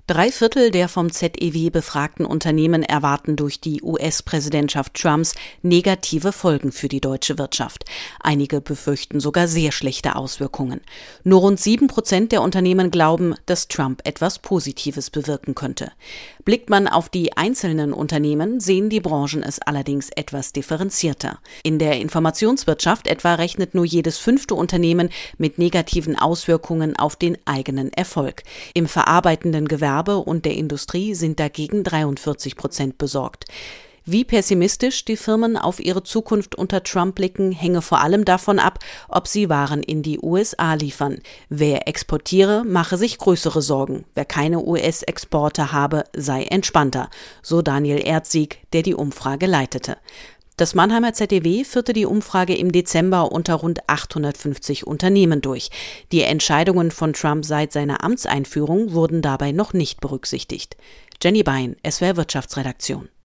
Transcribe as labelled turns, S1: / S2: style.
S1: 3/4 der vom ZEW befragten Unternehmen erwarten durch die US-Präsidentschaft Trumps negative Folgen für die deutsche Wirtschaft. Einige befürchten sogar sehr schlechte Auswirkungen. Nur rund 7% der Unternehmen glauben, dass Trump etwas Positives bewirken könnte. Blickt man auf die einzelnen Unternehmen, sehen die Branchen es allerdings etwas differenzierter. In der Informationswirtschaft etwa rechnet nur jedes 5. Unternehmen mit negativen Auswirkungen auf den eigenen Erfolg. Im verarbeitenden Gewerbe und der Industrie sind dagegen 43% besorgt. Wie pessimistisch die Firmen auf ihre Zukunft unter Trump blicken, hänge vor allem davon ab, ob sie Waren in die USA liefern. Wer exportiere, mache sich größere Sorgen. Wer keine US-Exporte habe, sei entspannter, so Daniel Erzsieg, der die Umfrage leitete. Das Mannheimer ZEW führte die Umfrage im Dezember unter rund 850 Unternehmen durch. Die Entscheidungen von Trump seit seiner Amtseinführung wurden dabei noch nicht berücksichtigt. Jenny Bein, SWR Wirtschaftsredaktion.